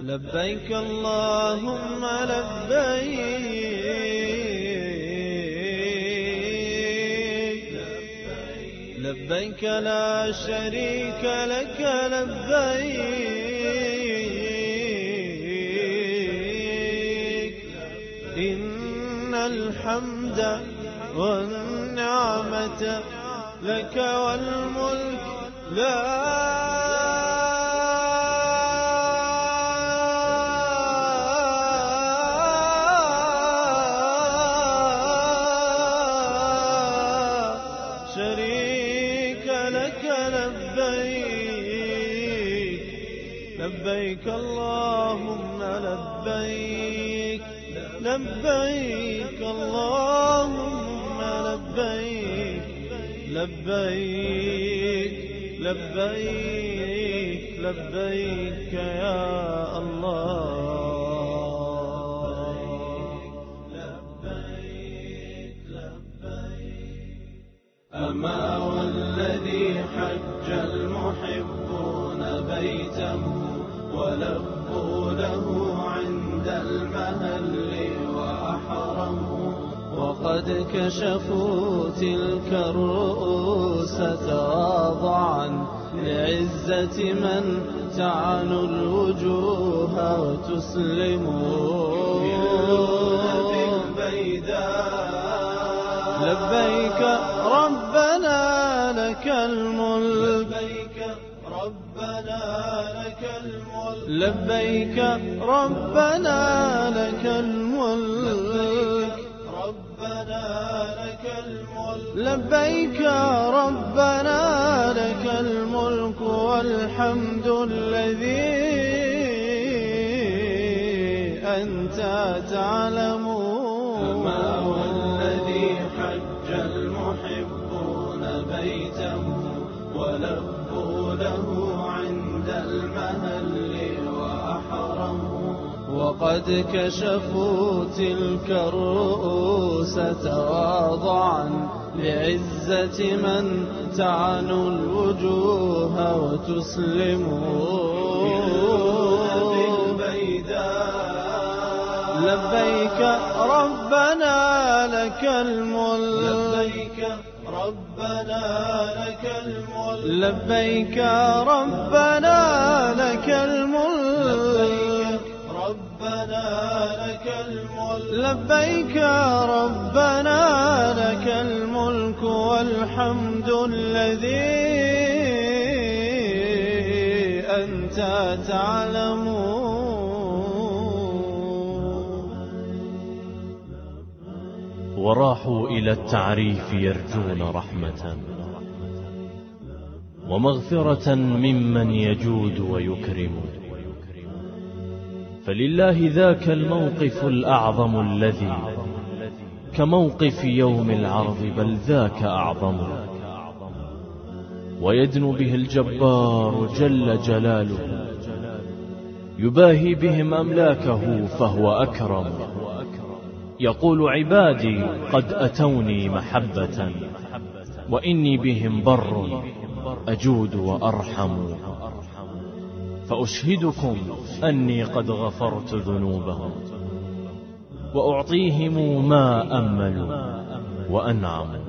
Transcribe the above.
لبيك اللهم لبيك، لبيك لا شريك لك لبيك، إن الحمد والنعمة لك والملك لا شريك لك لبيك، لبيك اللهم لبيك، لبيك اللهم لبيك، لبيك لبيك لبيك يا الله. أما والذي حج المحبون بيته ولبوا له عند المهل وأحرموا، وقد كشفوا تلك الرؤوس تواضعا لعزة من تعنو الوجوه وتسلموا لبيك ربنا لك الملك، لبيك ربنا لك الملك، لبيك ربنا لك الملك، ربنا لك الملك، لبيك ربنا لك الملك والحمد الذي أنت تعلم. أما والذي حج المحبون بيته ولبوا له عند المهل وأحرموا، وقد كشفوا تلك الرؤوس تواضعا لعزة من تعنو الوجوه وتسلموا لبيك ربنا لك الملك، لبيك ربنا لك الملك، لبيك ربنا لك الملك، ربنا لك الملك، لبيك ربنا لك الملك والحمد الذي أنت تعلم. وراحوا إلى التعريف يرجون رحمة ومغفرة ممن يجود ويكرم، فلله ذاك الموقف الأعظم الذي كموقف يوم العرض بل ذاك أعظم، ويدنو به الجبار جل جلاله يباهي بهم أملاكه فهو أكرم، يقول عبادي قد أتوني محبة وإني بهم بر أجود وأرحم، فأشهدكم أني قد غفرت ذنوبهم وأعطيهم ما أملوا وأنعموا.